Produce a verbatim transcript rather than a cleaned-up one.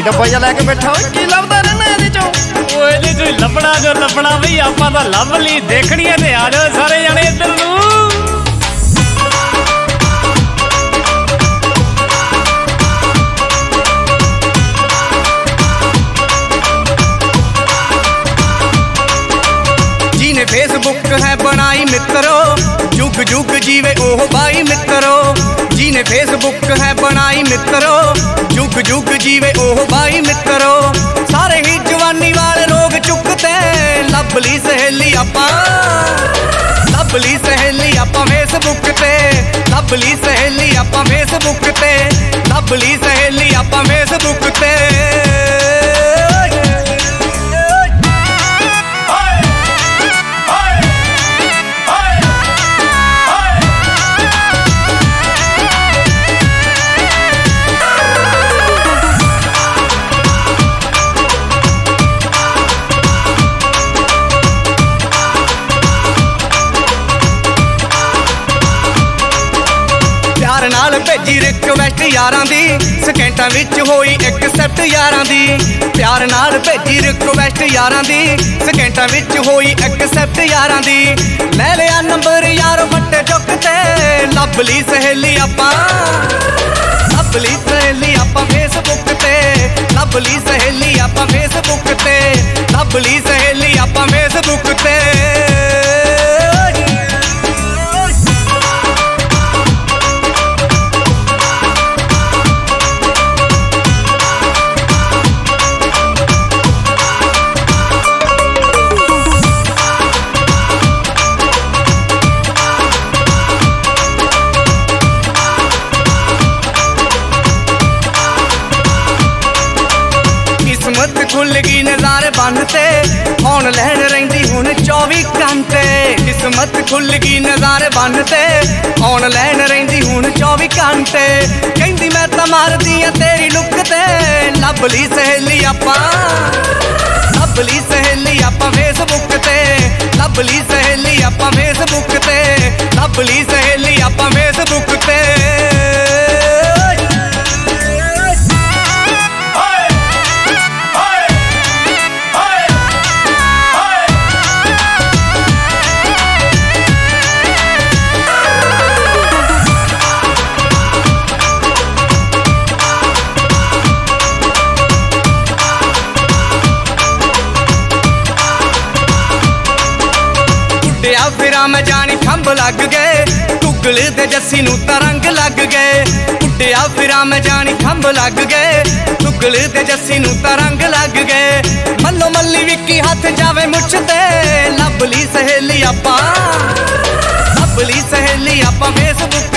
डब्बा जा लैके बैठा हो की लभदा रहना इहदे चों ओए इहदे चों लभना जो लभना बई आपां तां लभ लई देखणी ते आ जाओ सारे जणे इधर नूं। जिने फेसबुक है बनाई मित्रो जुग जुग जीवे ओह भाई मित्रो। जिने फेसबुक है बनाई मित्रो जुग जुग जीवे ओह भाई मित्रो। सारे ही जवानी वाले रोग चुकते लभली सहेली आपां लभली सहेली आपां फेसबुक ते लभली सहेली आपां फेसबुक ते लभली सहेली आपां फेसबुक ते। प्यार नाल भेजी रिक्वेस्ट यारां दी सकेंटां विच होई एक्सेप्ट यारां दी। प्यार नाल भेजी रिक्वेस्ट यारां दी सकेंटां विच होई एक्सेप्ट यारां दी। ले लिया नंबर यार फट्टे चुकते लभली सहेली आपां लभली सहेली आपां फेसबुक ते लभली सहेली आपां फेसबुक ते लभली सहेली आपां फेसबुक ते। किस्मत खुल गई नज़ारे बनते ऑनलाइन रहिंदी हुण चौबी घंटे। किस्मत खुल गई नज़ारे बनते ऑनलाइन रहिंदी हुण चौबी घंटे। कहंदी मैं तां मारदी आ तेरी लुक ते लभली सहेली आपां लभली सहेली आपां फेसबुक ते लभली सहेली आपां फेसबुक ते लभली सहेली आपां फेसबुक ते। फिरा मैं जानी खंभ लग गए गुगल ते जस्सी नूं तां रंग लग गए। उड्डिया फिरा मैं जानी खंभ लग गए गुगल ते जस्सी नूं तां रंग लग गए। मल्लो मल्ली विक्की हथ जावे मुछ ते लभली सहेली आपां लभली सहेली आपां फेसबुक